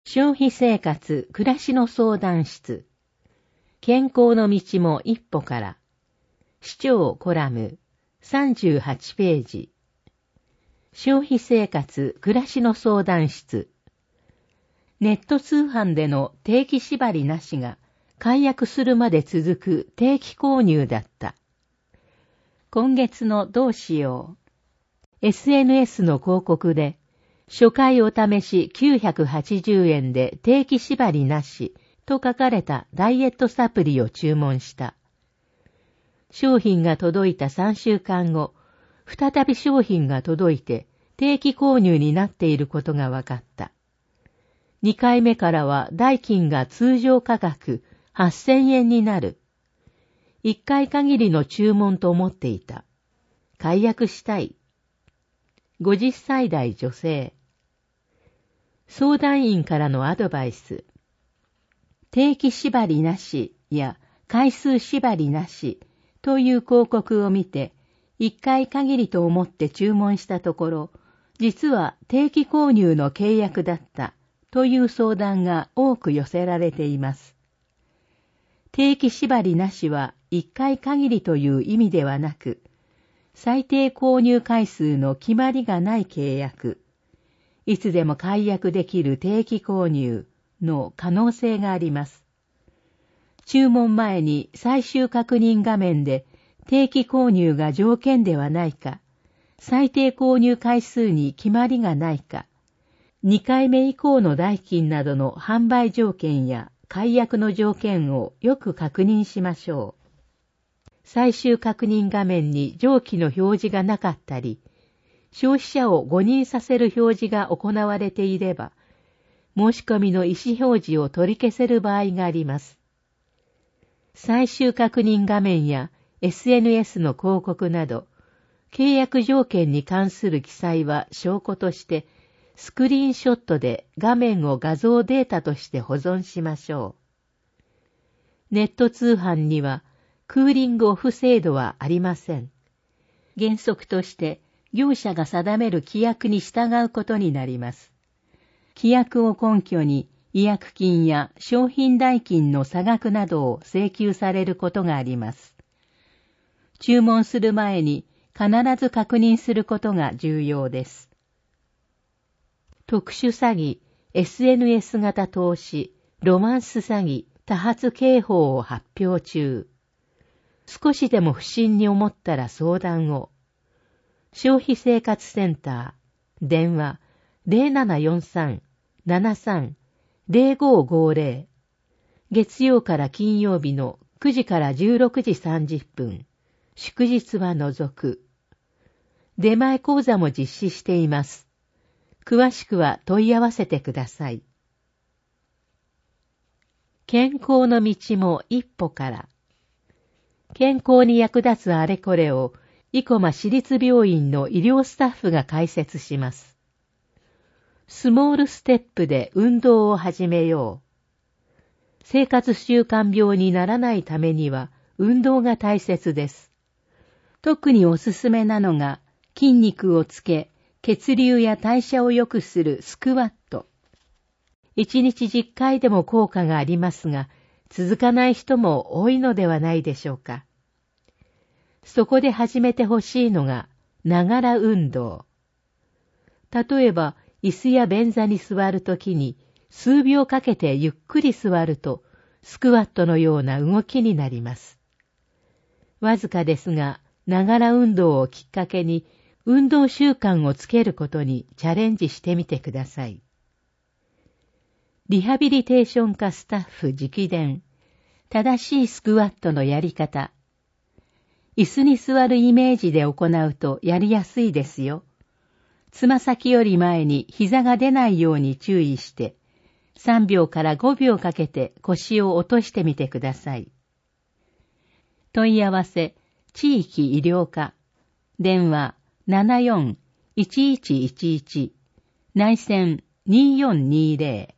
消費生活暮らしの相談室。健康の道も一歩から。視聴コラム38ページ。消費生活暮らしの相談室。ネット通販での定期縛りなしが解約するまで続く定期購入だった。今月のどうしよう。SNS の広告で初回お試し980円で定期縛りなしと書かれたダイエットサプリを注文した。商品が届いた3週間後、再び商品が届いて定期購入になっていることが分かった。2回目からは代金が通常価格8000円になる。1回限りの注文と思っていた。解約したい。50歳代女性。相談員からのアドバイス。定期縛りなしや回数縛りなしという広告を見て、1回限りと思って注文したところ、実は定期購入の契約だったという相談が多く寄せられています。定期縛りなしは1回限りという意味ではなく、最低購入回数の決まりがない契約、いつでも解約できる定期購入の可能性があります。注文前に最終確認画面で定期購入が条件ではないか、最低購入回数に決まりがないか、2回目以降の代金などの販売条件や解約の条件をよく確認しましょう。最終確認画面に上記の表示がなかったり、消費者を誤認させる表示が行われていれば、申し込みの意思表示を取り消せる場合があります。最終確認画面や SNS の広告など、契約条件に関する記載は証拠として、スクリーンショットで画面を画像データとして保存しましょう。ネット通販にはクーリングオフ制度はありません。原則として、業者が定める規約に従うことになります。規約を根拠に違約金や商品代金の差額などを請求されることがあります。注文する前に必ず確認することが重要です。特殊詐欺、SNS 型投資、ロマンス詐欺、多発警報を発表中。少しでも不審に思ったら相談を。消費生活センター、電話 0743-73-0550、月曜から金曜日の9時から16時30分、祝日は除く。出前講座も実施しています。詳しくは問い合わせてください。健康の道も一歩から。健康に役立つあれこれを生駒市立病院の医療スタッフが解説します。スモールステップで運動を始めよう。生活習慣病にならないためには運動が大切です。特におすすめなのが筋肉をつけ、血流や代謝を良くするスクワット。1日10回でも効果がありますが、続かない人も多いのではないでしょうか。そこで始めてほしいのが、ながら運動。例えば、椅子や便座に座るときに、数秒かけてゆっくり座ると、スクワットのような動きになります。わずかですが、ながら運動をきっかけに、運動習慣をつけることにチャレンジしてみてください。リハビリテーション科スタッフ直伝、正しいスクワットのやり方。椅子に座るイメージで行うとやりやすいですよ。つま先より前に膝が出ないように注意して、3秒から5秒かけて腰を落としてみてください。問い合わせ、地域医療課、電話74-1111、内線2420。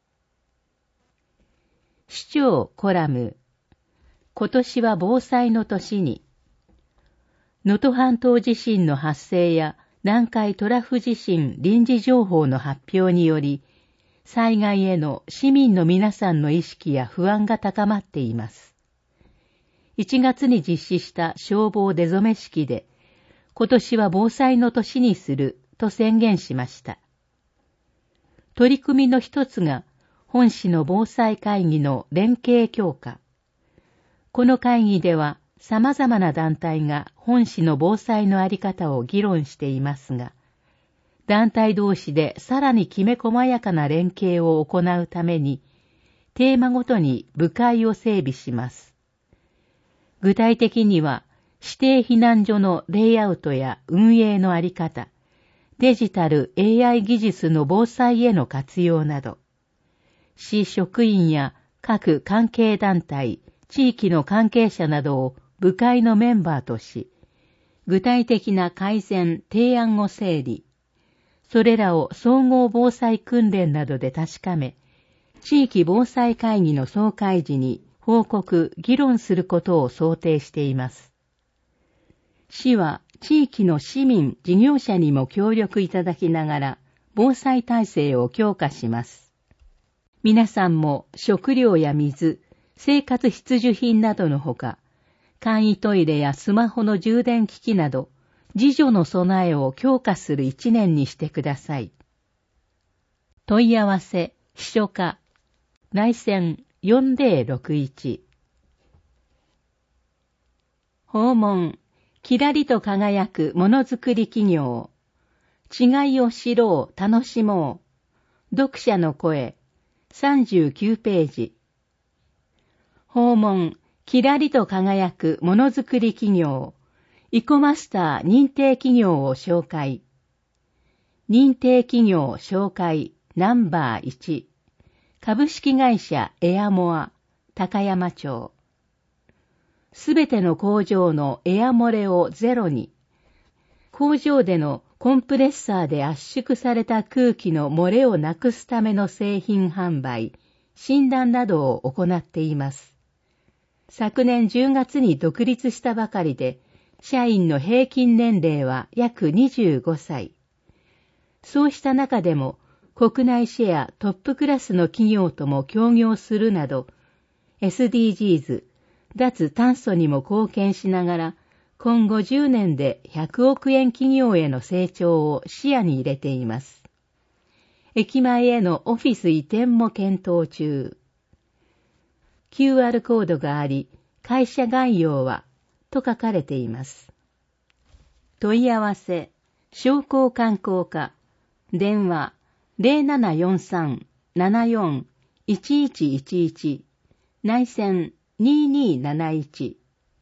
市長コラム、今年は防災の年に。能登半島地震の発生や南海トラフ地震臨時情報の発表により、 災害への市民の皆さんの意識や不安が高まっています。1月に実施した消防出初め式で、今年は防災の年にすると宣言しました。取り組みの一つが、本市の防災会議の連携強化。この会議では、様々な団体が本市の防災のあり方を議論していますが、団体同士でさらにきめ細やかな連携を行うために、テーマごとに部会を整備します。具体的には、指定避難所のレイアウトや運営のあり方、デジタル AI 技術の防災への活用など、市職員や各関係団体、地域の関係者などを部会のメンバーとし、具体的な改善・提案を整理、それらを総合防災訓練などで確かめ、地域防災会議の総会時に報告・議論することを想定しています。市は地域の市民・事業者にも協力いただきながら、防災体制を強化します。皆さんも食料や水、生活必需品などのほか、簡易トイレやスマホの充電機器など、自助の備えを強化する一年にしてください。問い合わせ、秘書課、内線4061。訪問、きらりと輝くものづくり企業。違いを知ろう、楽しもう。読者の声、39ページ。訪問、きらりと輝くものづくり企業。イコマスター認定企業を紹介。認定企業紹介ナンバー1。株式会社エアモア、高山町。すべての工場のエア漏れをゼロに。工場でのコンプレッサーで圧縮された空気の漏れをなくすための製品販売、診断などを行っています。昨年10月に独立したばかりで、社員の平均年齢は約25歳。そうした中でも、国内シェアトップクラスの企業とも協業するなど、SDGs、脱炭素にも貢献しながら、今後10年で100億円企業への成長を視野に入れています。駅前へのオフィス移転も検討中。QR コードがあり、会社概要は、と書かれています。問い合わせ、商工観光課、電話0743-74-1111、内線2271。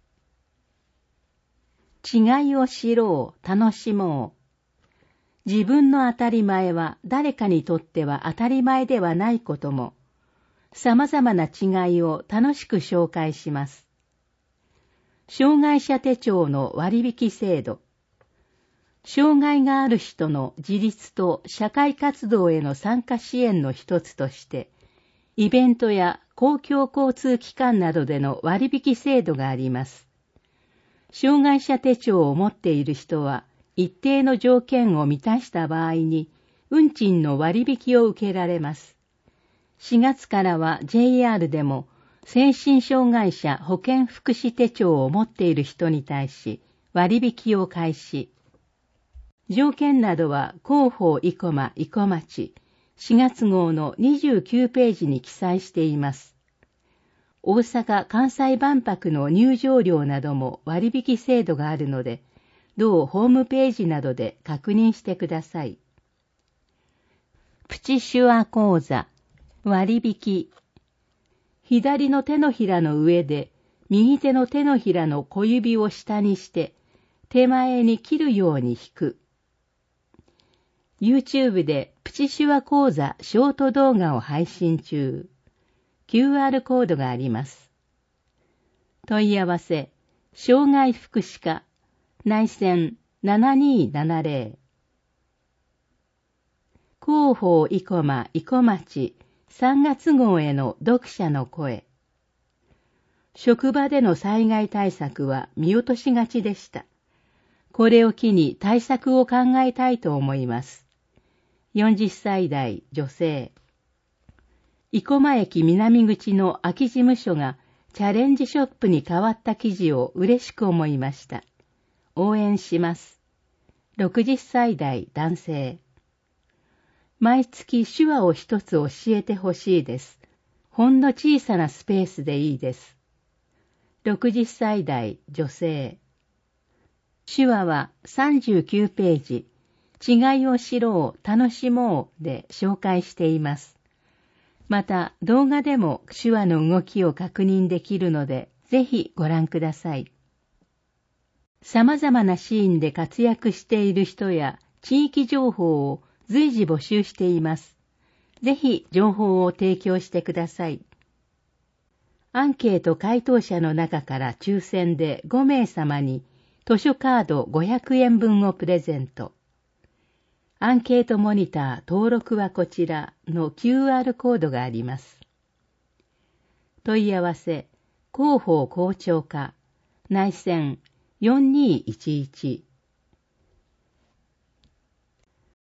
違いを知ろう、楽しもう。自分の当たり前は誰かにとっては当たり前ではないことも、様々な違いを楽しく紹介します。障害者手帳の割引制度。障害がある人の自立と社会活動への参加支援の一つとして、イベントや公共交通機関などでの割引制度があります。障害者手帳を持っている人は、一定の条件を満たした場合に、運賃の割引を受けられます。4月からは JR でも、精神障害者保健福祉手帳を持っている人に対し割引を開始。条件などは広報生駒生駒町4月号の29ページに記載しています。大阪・関西万博の入場料なども割引制度があるので、同ホームページなどで確認してください。プチシュア講座割引。左の手のひらの上で、右手の手のひらの小指を下にして、手前に切るように引く。YouTube でプチシュア講座ショート動画を配信中。QR コードがあります。問い合わせ、障害福祉課、内線7270。広報生駒生駒町3月号への読者の声。職場での災害対策は見落としがちでした。これを機に対策を考えたいと思います。40歳代女性。 生駒駅南口の空き事務所がチャレンジショップに変わった記事を嬉しく思いました。応援します。60歳代男性。毎月手話を一つ教えてほしいです。ほんの小さなスペースでいいです。60歳代女性。手話は39ページ、違いを知ろう、楽しもうで紹介しています。また動画でも手話の動きを確認できるので、ぜひご覧ください。様々なシーンで活躍している人や地域情報を随時募集しています。ぜひ情報を提供してください。アンケート回答者の中から抽選で5名様に図書カード500円分をプレゼント。アンケートモニター登録はこちらの QR コードがあります。問い合わせ、広報校長課、内線4211